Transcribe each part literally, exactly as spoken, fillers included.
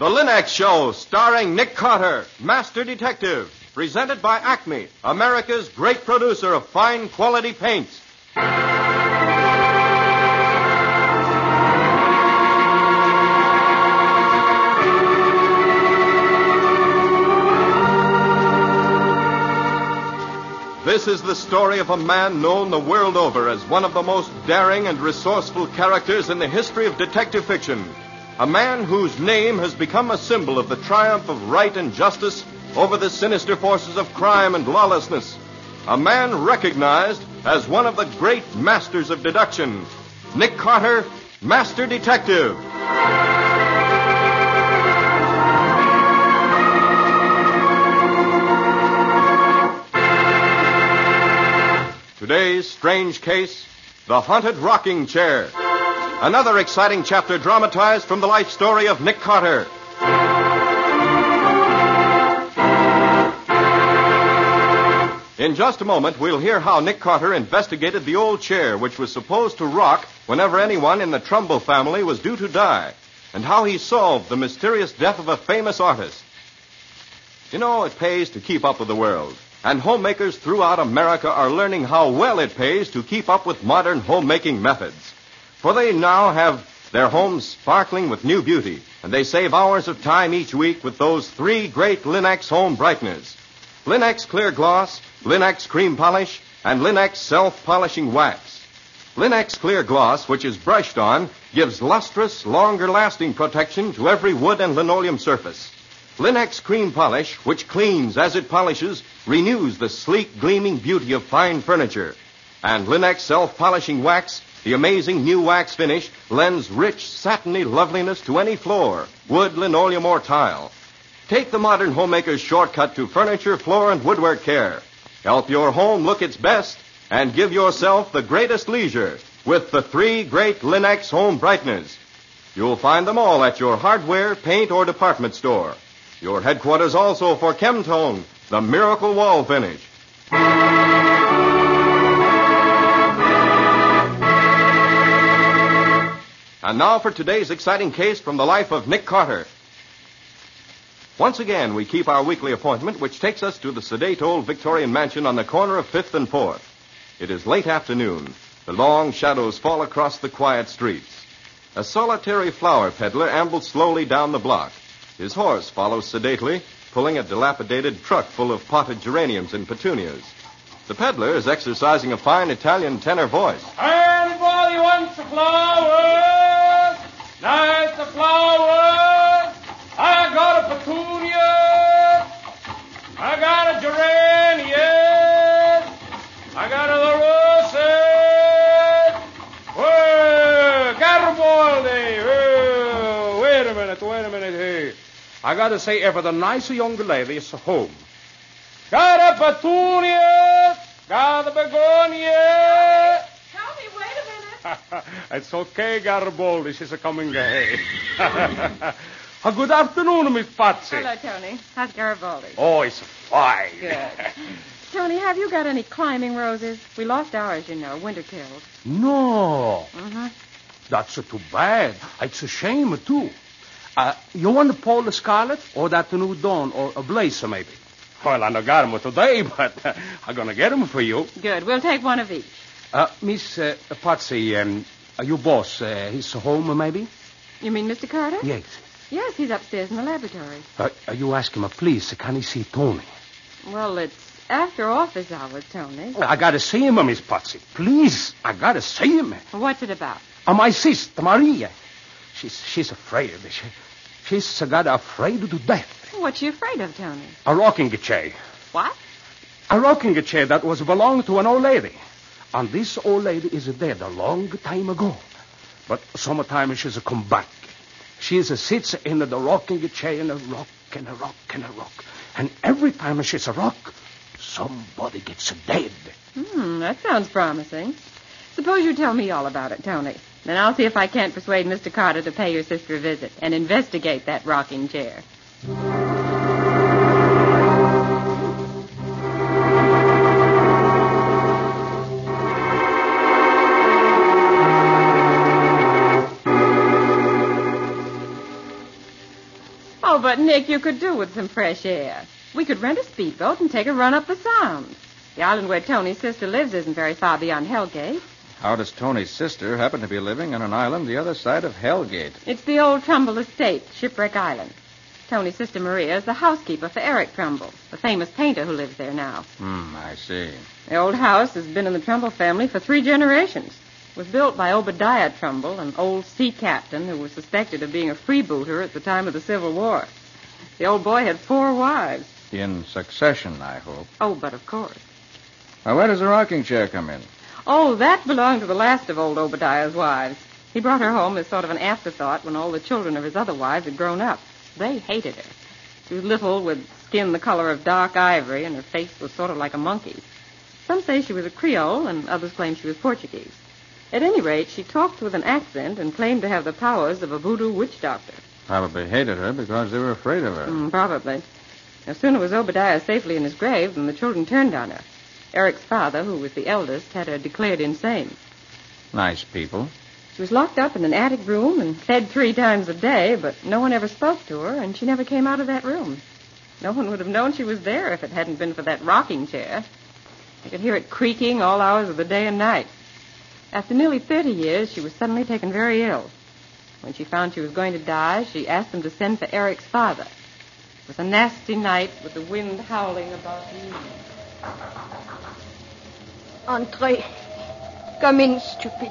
The Linux Show, starring Nick Carter, Master Detective. Presented by Acme, America's great producer of fine quality paints. This is the story of a man known the world over as one of the most daring and resourceful characters in the history of detective fiction. A man whose name has become a symbol of the triumph of right and justice over the sinister forces of crime and lawlessness. A man recognized as one of the great masters of deduction. Nick Carter, Master Detective. Today's strange case, The Haunted Rocking Chair. Another exciting chapter dramatized from the life story of Nick Carter. In just a moment, we'll hear how Nick Carter investigated the old chair which was supposed to rock whenever anyone in the Trumbull family was due to die, and how he solved the mysterious death of a famous artist. You know, it pays to keep up with the world. And homemakers throughout America are learning how well it pays to keep up with modern homemaking methods. For they now have their homes sparkling with new beauty, and they save hours of time each week with those three great Linux home brighteners. Linux Clear Gloss, Linux Cream Polish, and Linux Self-Polishing Wax. Linux Clear Gloss, which is brushed on, gives lustrous, longer-lasting protection to every wood and linoleum surface. Linux Cream Polish, which cleans as it polishes, renews the sleek, gleaming beauty of fine furniture. And Linux Self-Polishing Wax, the amazing new wax finish, lends rich, satiny loveliness to any floor, wood, linoleum, or tile. Take the modern homemaker's shortcut to furniture, floor, and woodwork care. Help your home look its best and give yourself the greatest leisure with the three great Linux home brighteners. You'll find them all at your hardware, paint, or department store. Your headquarters also for Chemtone, the miracle wall finish. And now for today's exciting case from the life of Nick Carter. Once again, we keep our weekly appointment, which takes us to the sedate old Victorian mansion on the corner of fifth and fourth. It is late afternoon. The long shadows fall across the quiet streets. A solitary flower peddler ambles slowly down the block. His horse follows sedately, pulling a dilapidated truck full of potted geraniums and petunias. The peddler is exercising a fine Italian tenor voice. Anybody wants a flower? Nice a flower. I got a petunia. I got a geranium. I got a roses. Whoa, Garibaldi. Whoa, wait a minute, wait a minute here. I got to say, ever the nicer young lady is home. Got a petunia. Got a begonia. Tell me, wait a minute. It's okay, Garibaldi. She's a coming ahead. uh, good afternoon, Miss Patsy. Hello, Tony. How's Garibaldi? Oh, it's fine. Good. Tony, have you got any climbing roses? We lost ours, you know, winter killed. No. Mm-hmm. That's uh, too bad. It's a shame, too. Uh, you want the Paul Scarlet or that new Dawn or a Blazer, maybe? Well, I don't got them today, but uh, I'm going to get them for you. Good. We'll take one of each. Uh, Miss uh, Patsy, um, uh, your boss, uh, he's home, maybe? You mean Mister Carter? Yes. Yes, he's upstairs in the laboratory. Uh, you ask him, uh, please, can he see Tony? Well, it's after office hours, Tony. I got to see him, Miss Patsy. Please, I got to see him. What's it about? Uh, my sister, Maria. She's she's afraid. She, she's uh, got afraid to death. What's she afraid of, Tony? A rocking chair. What? A rocking chair that was belonged to an old lady. And this old lady is dead a long time ago. But sometimes she's come back. She is, uh, sits in the rocking chair and a rock and a rock and a rock. And every time she's a rock, somebody gets dead. Hmm, that sounds promising. Suppose you tell me all about it, Tony. Then I'll see if I can't persuade Mister Carter to pay your sister a visit and investigate that rocking chair. Oh, but, Nick, you could do with some fresh air. We could rent a speedboat and take a run up the Sound. The island where Tony's sister lives isn't very far beyond Hellgate. How does Tony's sister happen to be living on an island the other side of Hellgate? It's the old Trumbull estate, Shipwreck Island. Tony's sister Maria is the housekeeper for Eric Trumbull, the famous painter who lives there now. Hmm, I see. The old house has been in the Trumbull family for three generations. It was built by Obadiah Trumbull, an old sea captain who was suspected of being a freebooter at the time of the Civil War. The old boy had four wives. In succession, I hope. Oh, but of course. Now, where does the rocking chair come in? Oh, that belonged to the last of old Obadiah's wives. He brought her home as sort of an afterthought when all the children of his other wives had grown up. They hated her. She was little, with skin the color of dark ivory, and her face was sort of like a monkey's. Some say she was a Creole, and others claim she was Portuguese. At any rate, she talked with an accent and claimed to have the powers of a voodoo witch doctor. Probably hated her because they were afraid of her. Mm, probably. No sooner was Obadiah safely in his grave than the children turned on her. Eric's father, who was the eldest, had her declared insane. Nice people. She was locked up in an attic room and fed three times a day, but no one ever spoke to her, and she never came out of that room. No one would have known she was there if it hadn't been for that rocking chair. They could hear it creaking all hours of the day and night. After nearly thirty years, she was suddenly taken very ill. When she found she was going to die, she asked them to send for Eric's father. It was a nasty night with the wind howling about me. Entrez. Come in, stupid.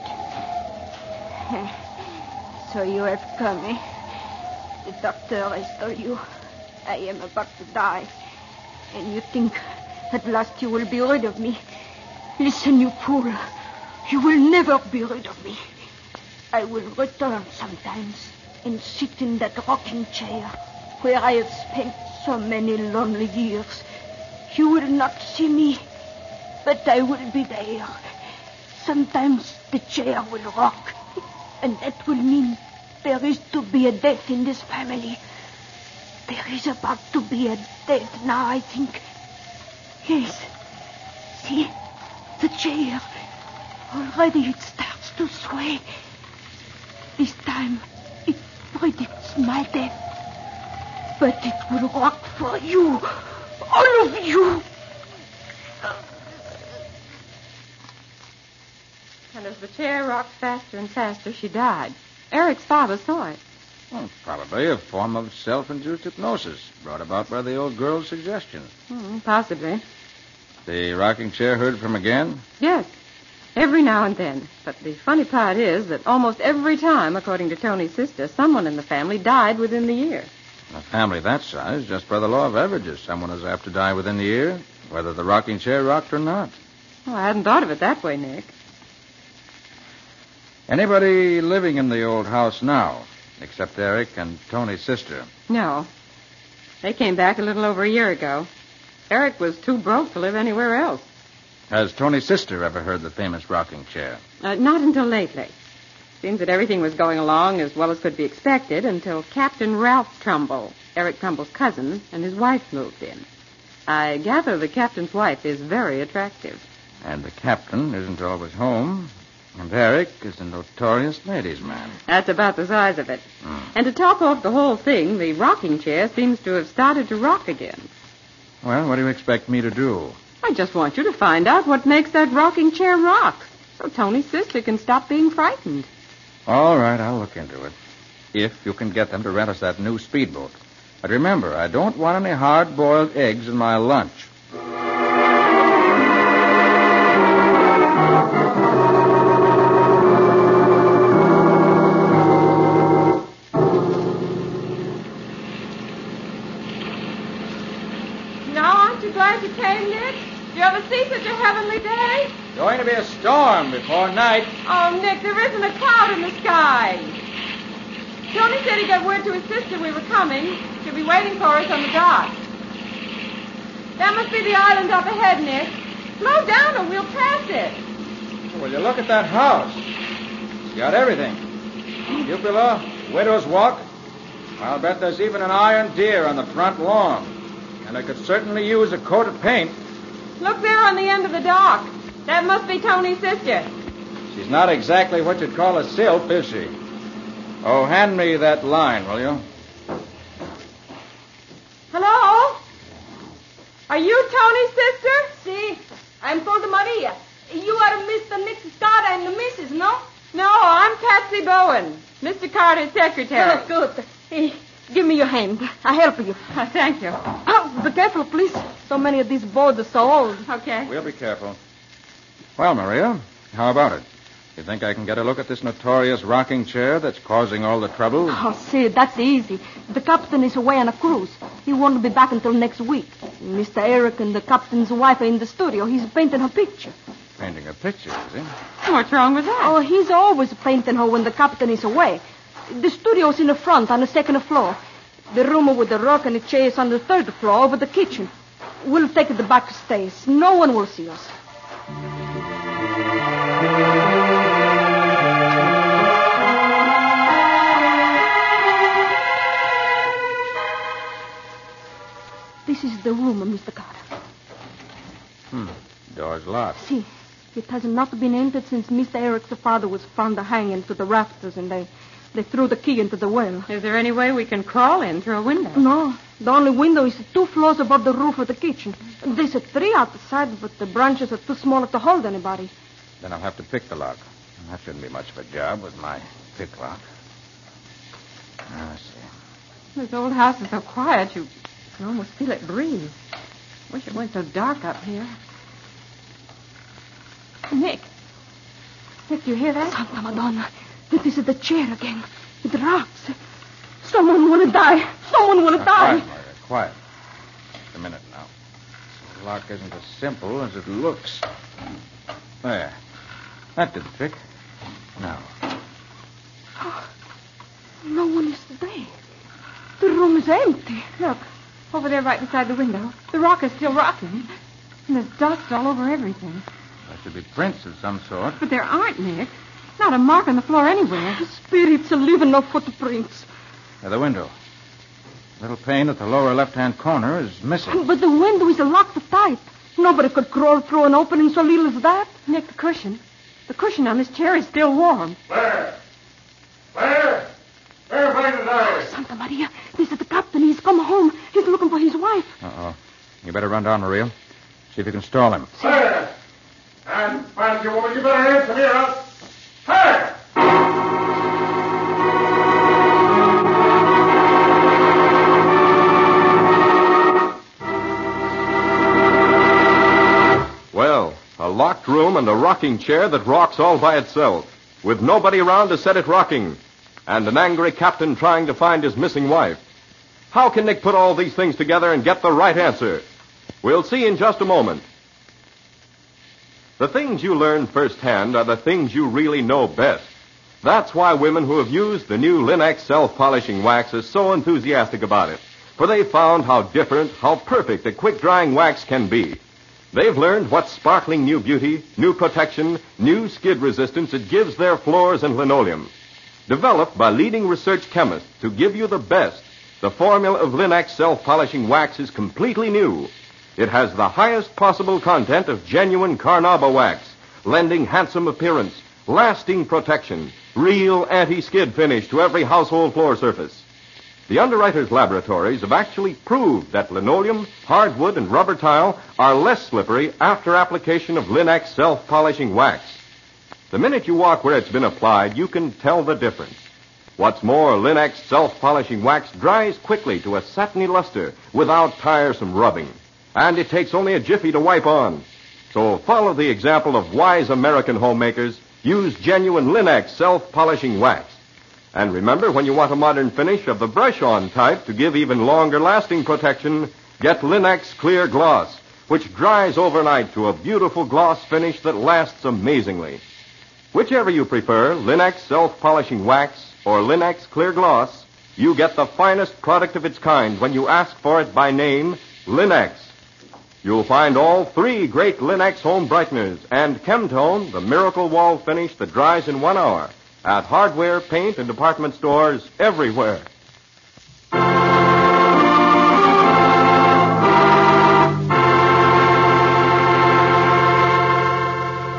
So you have come, eh? The doctor has told you I am about to die. And you think at last you will be rid of me. Listen, you fool. You will never be rid of me. I will return sometimes and sit in that rocking chair where I have spent so many lonely years. You will not see me, but I will be there. Sometimes the chair will rock, and that will mean there is to be a death in this family. There is about to be a death now, I think. Yes. See, the chair. Already it starts to sway. This time, it predicts my death. But it will rock for you. All of you. And as the chair rocked faster and faster, she died. Eric's father saw it. Well, probably a form of self-induced hypnosis brought about by the old girl's suggestion. Hmm, possibly. The rocking chair heard from again? Yes. Every now and then. But the funny part is that almost every time, according to Tony's sister, someone in the family died within the year. In a family that size, just by the law of averages, someone is apt to die within the year, whether the rocking chair rocked or not. Oh, I hadn't thought of it that way, Nick. Anybody living in the old house now, except Eric and Tony's sister? No. They came back a little over a year ago. Eric was too broke to live anywhere else. Has Tony's sister ever heard the famous rocking chair? Uh, not until lately. Seems that everything was going along as well as could be expected until Captain Ralph Trumbull, Eric Trumbull's cousin, and his wife moved in. I gather the captain's wife is very attractive. And the captain isn't always home. And Eric is a notorious ladies' man. That's about the size of it. Mm. And to top off the whole thing, the rocking chair seems to have started to rock again. Well, what do you expect me to do? I just want you to find out what makes that rocking chair rock, so Tony's sister can stop being frightened. All right, I'll look into it. If you can get them to rent us that new speedboat. But remember, I don't want any hard-boiled eggs in my lunch. Now, aren't you glad you came, Nick? Do you ever see such a heavenly day? Going to be a storm before night. Oh, Nick, there isn't a cloud in the sky. Tony said he got word to his sister we were coming. She'll be waiting for us on the dock. That must be the island up ahead, Nick. Slow down or we'll pass it. Will you look at that house? It's got everything. Cupola, widow's walk. I'll bet there's even an iron deer on the front lawn. And I could certainly use a coat of paint. Look there on the end of the dock. That must be Tony's sister. She's not exactly what you'd call a sylph, is she? Oh, hand me that line, will you? Are you Tony's sister? See, I'm called Maria. You are Mister Nick Carter and the missus, no? No, I'm Patsy Bowen, Mister Carter's secretary. Oh, good. Hey, give me your hand. I'll help you. Oh, thank you. Oh, be careful, please. So many of these boards are so old. Okay. We'll be careful. Well, Maria, how about it? You think I can get a look at this notorious rocking chair that's causing all the trouble? Oh, see, that's easy. The captain is away on a cruise. He won't be back until next week. Mister Eric and the captain's wife are in the studio. He's painting her picture. Painting a picture, is he? What's wrong with that? Oh, he's always painting her when the captain is away. The studio's in the front on the second floor. The room with the rock and the chair is on the third floor over the kitchen. We'll take the back stairs. No one will see us. This is the room, Mister Carter. Hmm. Door's locked. See, it has not been entered since Mister Eric's father was found hanging to the rafters, and they, they threw the key into the well. Is there any way we can crawl in through a window? No, the only window is two floors above the roof of the kitchen. There's a tree outside, but the branches are too small to hold anybody. Then I'll have to pick the lock. That shouldn't be much of a job with my pick lock. I see. This old house is so quiet, you can almost feel it breathe. Wish it weren't so dark up here. Nick. Nick, do you hear that? Santa Madonna. This is the chair again. It rocks. Someone will die. Someone will Now, die. quiet, Maria, quiet. Just a minute now. The lock isn't as simple as it looks. There. That did the trick. Now. Oh, no one is there. The room is empty. Look, over there right beside the window. The rock is still rocking. And there's dust all over everything. There should be prints of some sort. But there aren't, Nick. Not a mark on the floor anywhere. Spirits are leaving no footprints. At the window. The little pane at the lower left-hand corner is missing. But the window is locked tight. Nobody could crawl through an opening so little as that. Nick, the cushion. The cushion on this chair is still warm. Claire! Claire! Claire, find the diary. Santa Maria, this is the captain. He's come home. He's looking for his wife. Uh-oh. You better run down, Maria. See if you can stall him. Claire! And fancy woman, you better answer me or else. Claire! Well, a locked room and a rocking chair that rocks all by itself, with nobody around to set it rocking, and an angry captain trying to find his missing wife. How can Nick put all these things together and get the right answer? We'll see in just a moment. The things you learn firsthand are the things you really know best. That's why women who have used the new Linex self-polishing wax are so enthusiastic about it, for they've found how different, how perfect a quick-drying wax can be. They've learned what sparkling new beauty, new protection, new skid resistance it gives their floors and linoleum. Developed by leading research chemists to give you the best, the formula of Linex self-polishing wax is completely new. It has the highest possible content of genuine Carnauba wax, lending handsome appearance, lasting protection, real anti-skid finish to every household floor surface. The underwriters' laboratories have actually proved that linoleum, hardwood, and rubber tile are less slippery after application of Linex self-polishing wax. The minute you walk where it's been applied, you can tell the difference. What's more, Linex self-polishing wax dries quickly to a satiny luster without tiresome rubbing. And it takes only a jiffy to wipe on. So follow the example of wise American homemakers. Use genuine Linex self-polishing wax. And remember, when you want a modern finish of the brush-on type to give even longer-lasting protection, get Linex Clear Gloss, which dries overnight to a beautiful gloss finish that lasts amazingly. Whichever you prefer, Linex self-polishing wax or Linex Clear Gloss, you get the finest product of its kind when you ask for it by name, Linex. You'll find all three great Linex home brighteners and Chemtone, the miracle wall finish that dries in one hour, at hardware, paint, and department stores everywhere.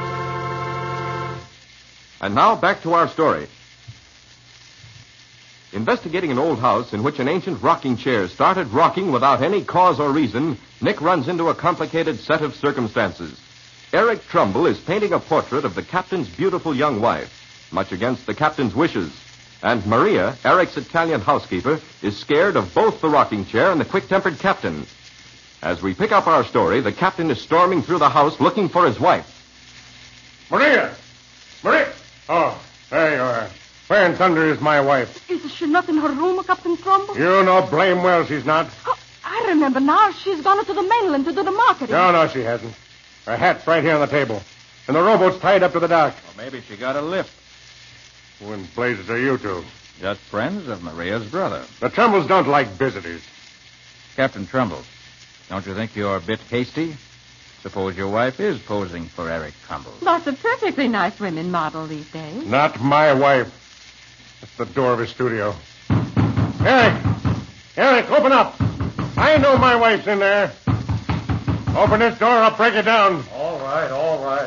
And now back to our story. Investigating an old house in which an ancient rocking chair started rocking without any cause or reason, Nick runs into a complicated set of circumstances. Eric Trumbull is painting a portrait of the captain's beautiful young wife, much against the captain's wishes. And Maria, Eric's Italian housekeeper, is scared of both the rocking chair and the quick-tempered captain. As we pick up our story, the captain is storming through the house looking for his wife. Maria! Maria! Oh, there you are. Where in thunder is my wife? Is she not in her room, Captain Trumbull? You know blame well she's not. Oh, I remember now. She's gone to the mainland to do the marketing. No, no, she hasn't. Her hat's right here on the table. And the rowboat's tied up to the dock. Well, maybe she got a lift. Who in blazes are you two? Just friends of Maria's brother. The Trumbulls don't like visitors. Captain Trumbull, don't you think you're a bit hasty? Suppose your wife is posing for Eric Trumbull. Lots of perfectly nice women model these days. Not my wife. That's the door of his studio. Eric! Eric, open up! I know my wife's in there. Open this door, I'll break it down. All right, all right.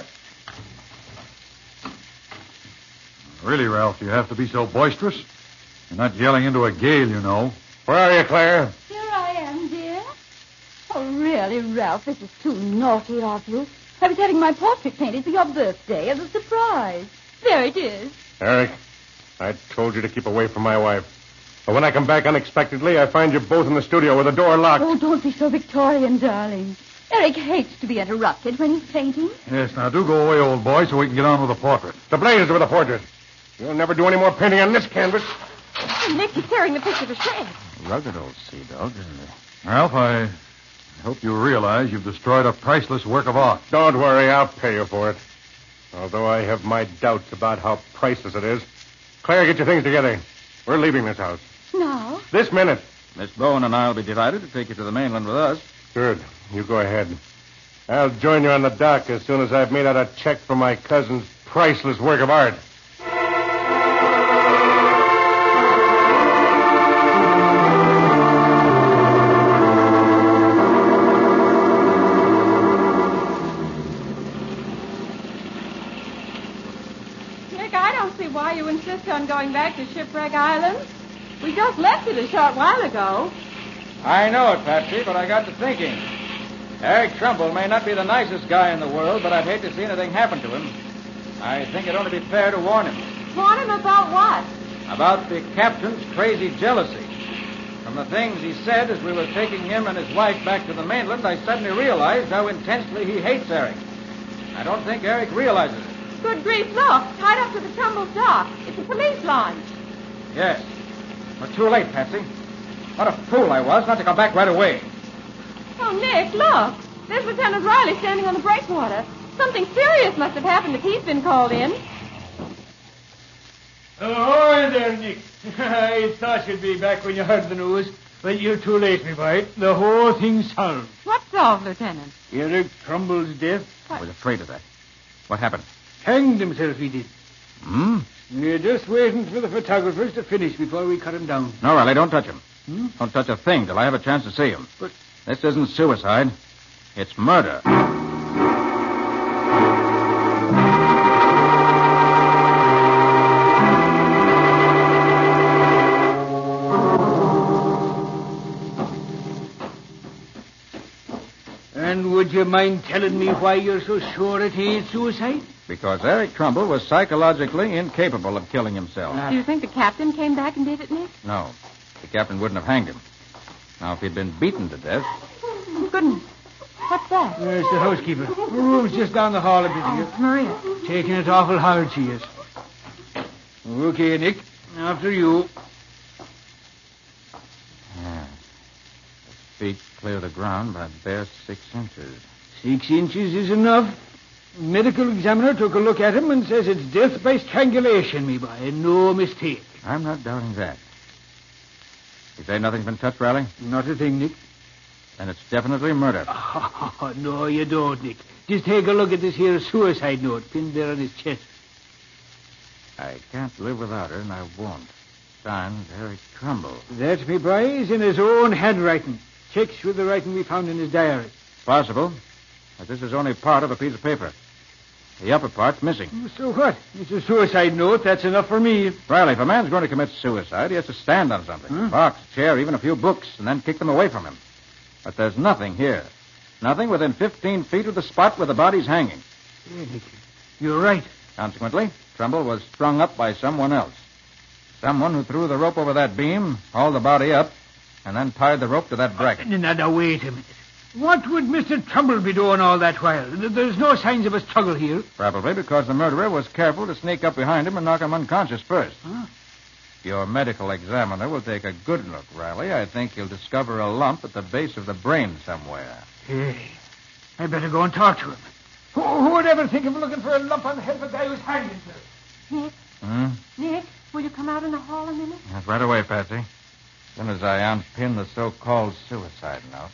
Really, Ralph, you have to be so boisterous. You're not yelling into a gale, you know. Where are you, Claire? Here I am, dear. Oh, really, Ralph, this is too naughty of you. I was having my portrait painted for your birthday as a surprise. There it is. Eric, I told you to keep away from my wife. But when I come back unexpectedly, I find you both in the studio with the door locked. Oh, don't be so Victorian, darling. Eric hates to be interrupted when he's painting. Yes, now do go away, old boy, so we can get on with the portrait. The blazes with the portrait. You'll never do any more painting on this canvas. Nick is tearing the picture to shreds. Rugged old sea dog, isn't it? Ralph, I hope you realize you've destroyed a priceless work of art. Don't worry, I'll pay you for it. Although I have my doubts about how priceless it is. Claire, get your things together. We're leaving this house. Now? This minute. Miss Bowen and I'll be delighted to take you to the mainland with us. Good. You go ahead. I'll join you on the dock as soon as I've made out a check for my cousin's priceless work of art. Nick, I don't see why you insist on going back to Shipwreck Island. We just left it a short while ago. I know it, Patsy, but I got to thinking. Eric Trumbull may not be the nicest guy in the world, but I'd hate to see anything happen to him. I think it'd only be fair to warn him. Warn him about what? About the captain's crazy jealousy. From the things he said as we were taking him and his wife back to the mainland, I suddenly realized how intensely he hates Eric. I don't think Eric realizes it. Good grief, look. Tied up to the Trumbull dock. It's a police launch. Yes. But too late, Patsy. What a fool I was not to come back right away. Oh, Nick, look. There's Lieutenant Riley standing on the breakwater. Something serious must have happened if he's been called in. Oh, there, Nick. I thought you'd be back when you heard the news. But you're too late, me boy. The whole thing's solved. What's solved, Lieutenant? Eric Trumbull's death. I was afraid of that. What happened? Hanged himself, he did. Hmm? We're just waiting for the photographers to finish before we cut him down. No, Riley, don't touch him. Hmm? Don't touch a thing till I have a chance to see him. But... This isn't suicide. It's murder. And would you mind telling me why you're so sure it ain't suicide? Because Eric Trumbull was psychologically incapable of killing himself. Do you think the captain came back and did it, Nick? No. The captain wouldn't have hanged him. Now, if he'd been beaten to death... Oh, goodness. What's that? There's the housekeeper. Her room's just down the hall a bit here. Oh, Maria. Taking it awful hard, she is. Okay, Nick. After you. Yeah. His feet clear the ground by bare six inches. Six inches is enough. Medical examiner took a look at him and says it's death by strangulation, me boy. No mistake. I'm not doubting that. You say nothing's been touched, Riley? Not a thing, Nick. Then it's definitely murder. Oh, no, you don't, Nick. Just take a look at this here suicide note pinned there on his chest. I can't live without her, and I won't. Signed, Eric Trumbull. That, me boy, is in his own handwriting. Checks with the writing we found in his diary. Possible. But this is only part of a piece of paper. The upper part's missing. So what? It's a suicide note. That's enough for me. Riley, if a man's going to commit suicide, he has to stand on something. Huh? A box, chair, even a few books, and then kick them away from him. But there's nothing here. Nothing within fifteen feet of the spot where the body's hanging. You're right. Consequently, Trumbull was strung up by someone else. Someone who threw the rope over that beam, hauled the body up, and then tied the rope to that bracket. Now, now, wait a minute. What would Mister Trumbull be doing all that while? There's no signs of a struggle here. Probably because the murderer was careful to sneak up behind him and knock him unconscious first. Huh? Your medical examiner will take a good look, Riley. I think he'll discover a lump at the base of the brain somewhere. Hey, I better go and talk to him. Who, who would ever think of looking for a lump on the head of a guy who's hanging, sir? Nick, Hmm? Nick, will you come out in the hall a minute? That's right away, Patsy. As soon as I unpin the so-called suicide note.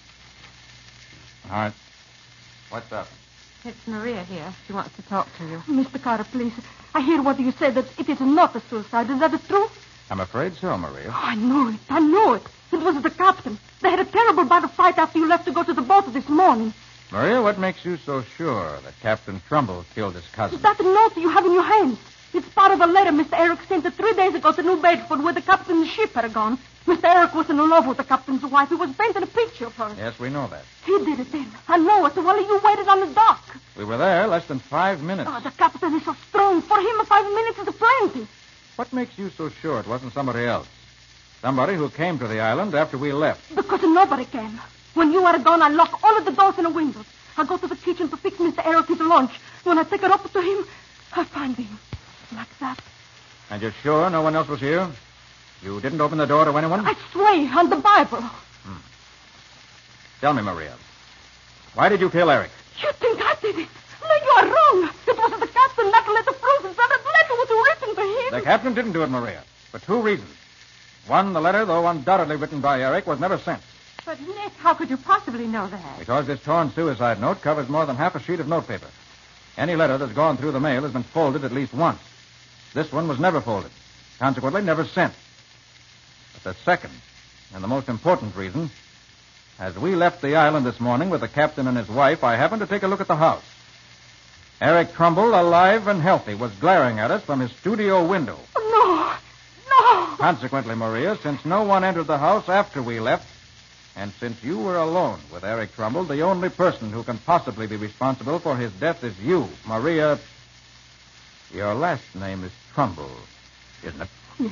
All right. What's up? It's Maria here. She wants to talk to you. Mister Carter, please. I hear what you said, that it is not a suicide. Is that the truth? I'm afraid so, Maria. Oh, I know it. I know it. It was the captain. They had a terrible battle fight after you left to go to the boat this morning. Maria, what makes you so sure that Captain Trumbull killed his cousin? Is that the note you have in your hands? It's part of a letter Mister Eric sent three days ago to New Bedford where the captain's ship had gone. Mister Eric was in love with the captain's wife. He was painting a picture of her. Yes, we know that. He did it then. I know it while you waited on the dock. We were there less than five minutes. Oh, the captain is so strong. For him, five minutes is plenty. What makes you so sure it wasn't somebody else? Somebody who came to the island after we left. Because nobody came. When you are gone, I lock all of the doors and the windows. I go to the kitchen to fix Mister Eric his lunch. When I take it up to him, I find him. Like that. And you're sure no one else was here? You didn't open the door to anyone? I swear on the Bible. Hmm. Tell me, Maria. Why did you kill Eric? You think I did it? No, you are wrong. It was the captain that let the frozen. That letter was written to him. The captain didn't do it, Maria. For two reasons. One, the letter, though undoubtedly written by Eric, was never sent. But, Nick, how could you possibly know that? Because this torn suicide note covers more than half a sheet of notepaper. Any letter that's gone through the mail has been folded at least once. This one was never folded. Consequently, never sent. But the second, and the most important reason, as we left the island this morning with the captain and his wife, I happened to take a look at the house. Eric Trumbull, alive and healthy, was glaring at us from his studio window. No. No. Consequently, Maria, since no one entered the house after we left, and since you were alone with Eric Trumbull, the only person who can possibly be responsible for his death is you, Maria. Your last name is Trumbull, isn't it? Yes.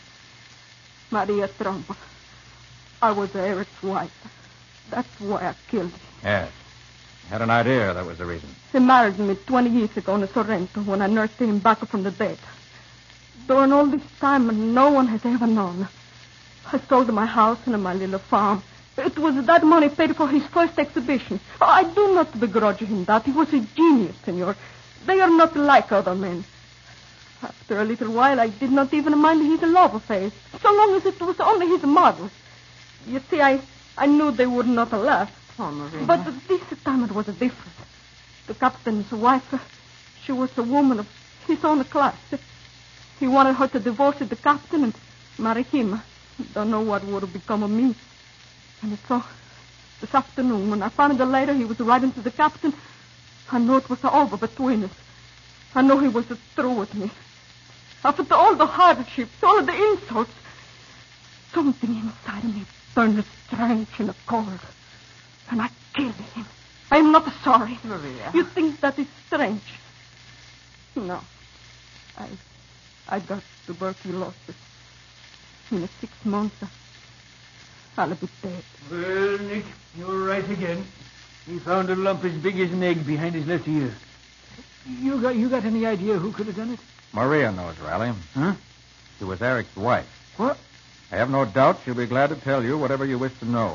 Maria Trumbull. I was Eric's wife. That's why I killed him. Yes. Had an idea that was the reason. He married me twenty years ago in Sorrento when I nursed him back from the dead. During all this time, no one has ever known. I sold my house and my little farm. It was that money paid for his first exhibition. I do not begrudge him that. He was a genius, senor. They are not like other men. After a little while, I did not even mind his love affairs, so long as it was only his models. You see, I, I knew they would not last. Oh, Maria. But this time it was different. The captain's wife, she was a woman of his own class. He wanted her to divorce the captain and marry him. Don't know what would become of me. And so, this afternoon, when I found the letter he was writing to the captain, I knew it was over between us. I knew he was through with me. After all the hardships, all of the insults, something inside me burned strange and cold. And I killed him. I am not sorry. Maria. You think that is strange? No. I I got tuberculosis. In six months, I'll be dead. Well, Nick, you're right again. He found a lump as big as an egg behind his left ear. You got you got any idea who could have done it? Maria knows, Riley. Huh? She was Eric's wife. What? I have no doubt she'll be glad to tell you whatever you wish to know.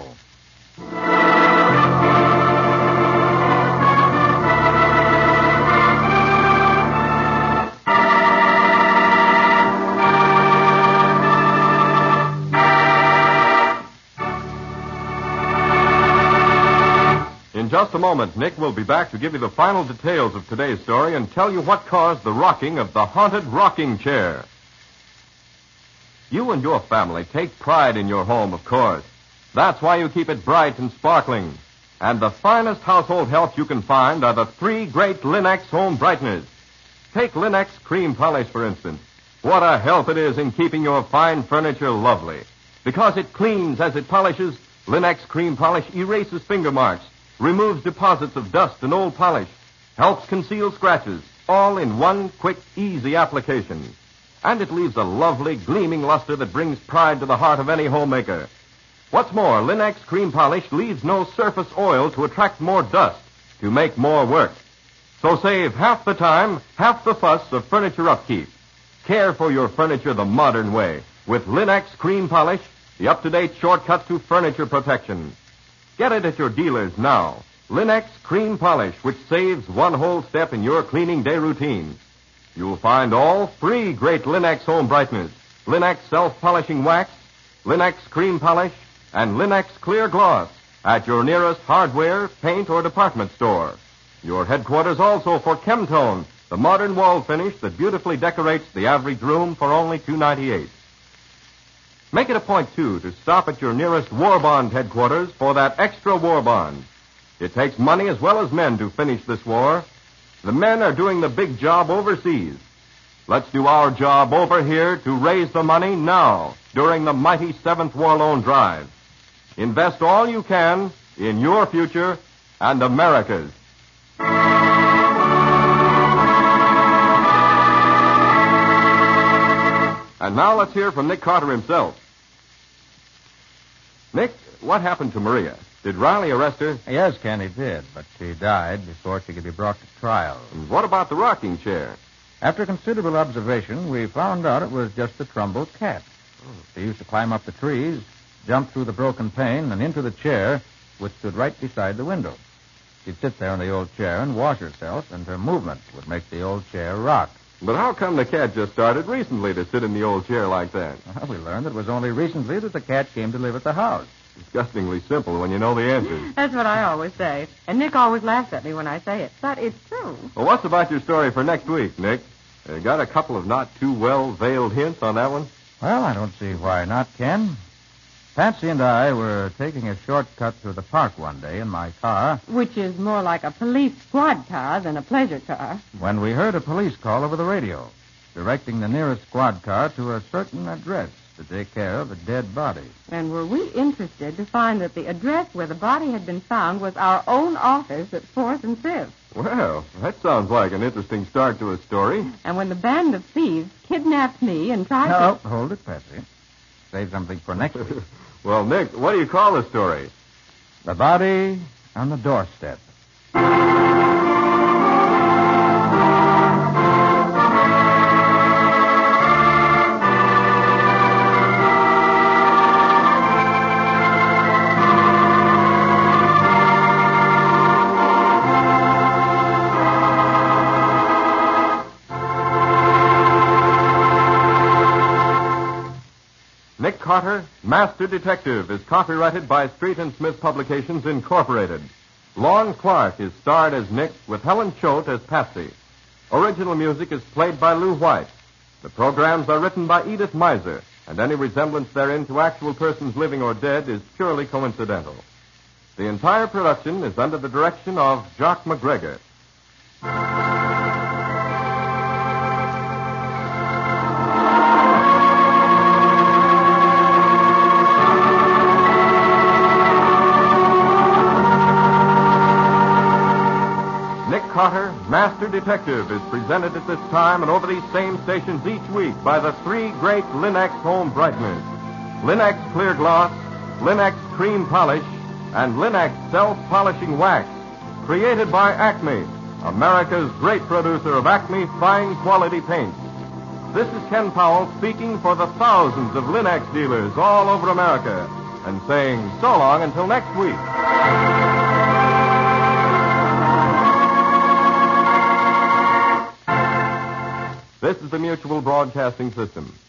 In just a moment, Nick will be back to give you the final details of today's story and tell you what caused the rocking of the haunted rocking chair. You and your family take pride in your home, of course. That's why you keep it bright and sparkling. And the finest household help you can find are the three great Linex home brighteners. Take Linex cream polish, for instance. What a help it is in keeping your fine furniture lovely. Because it cleans as it polishes, Linex cream polish erases finger marks, removes deposits of dust and old polish, helps conceal scratches, all in one quick, easy application. And it leaves a lovely, gleaming luster that brings pride to the heart of any homemaker. What's more, Linex cream polish leaves no surface oil to attract more dust, to make more work. So save half the time, half the fuss of furniture upkeep. Care for your furniture the modern way with Linex cream polish, the up-to-date shortcut to furniture protection. Get it at your dealers now. Linex cream polish, which saves one whole step in your cleaning day routine. You'll find all three great Linex home brighteners, Linex self-polishing wax, Linex cream polish, and Linex clear gloss at your nearest hardware, paint, or department store. Your headquarters also for Chemtone, the modern wall finish that beautifully decorates the average room for only two dollars and ninety-eight cents. Make it a point, too, to stop at your nearest War Bond headquarters for that extra War Bond. It takes money as well as men to finish this war. The men are doing the big job overseas. Let's do our job over here to raise the money now during the mighty seventh War Loan Drive. Invest all you can in your future and America's. And now let's hear from Nick Carter himself. Nick, what happened to Maria? Did Riley arrest her? Yes, Ken, he did, but she died before she could be brought to trial. And what about the rocking chair? After considerable observation, we found out it was just the Trumbull cat. She used to climb up the trees, jump through the broken pane, and into the chair, which stood right beside the window. She'd sit there in the old chair and wash herself, and her movement would make the old chair rock. But how come the cat just started recently to sit in the old chair like that? Well, we learned it was only recently that the cat came to live at the house. Disgustingly simple when you know the answers. That's what I always say. And Nick always laughs at me when I say it. But it's true. Well, what's about your story for next week, Nick? Uh, got a couple of not too well-veiled hints on that one? Well, I don't see why not, Ken. Patsy and I were taking a shortcut through the park one day in my car. Which is more like a police squad car than a pleasure car. When we heard a police call over the radio, directing the nearest squad car to a certain address to take care of a dead body. And were we interested to find that the address where the body had been found was our own office at fourth and fifth. Well, that sounds like an interesting start to a story. And when the band of thieves kidnapped me and tried no, to... hold it, Patsy. Save something for next week. Well, Nick, what do you call the story? The Body on the Doorstep. Nick Carter, Master Detective, is copyrighted by Street and Smith Publications, Incorporated. Lon Clark is starred as Nick with Helen Choate as Patsy. Original music is played by Lou White. The programs are written by Edith Miser, and any resemblance therein to actual persons living or dead is purely coincidental. The entire production is under the direction of Jock McGregor. Carter, Master Detective, is presented at this time and over these same stations each week by the three great Linex home brighteners. Linex Clear Gloss, Linex Cream Polish, and Linex Self-Polishing Wax. Created by Acme, America's great producer of Acme fine quality paints. This is Ken Powell speaking for the thousands of Linex dealers all over America and saying so long until next week. This is the Mutual Broadcasting System.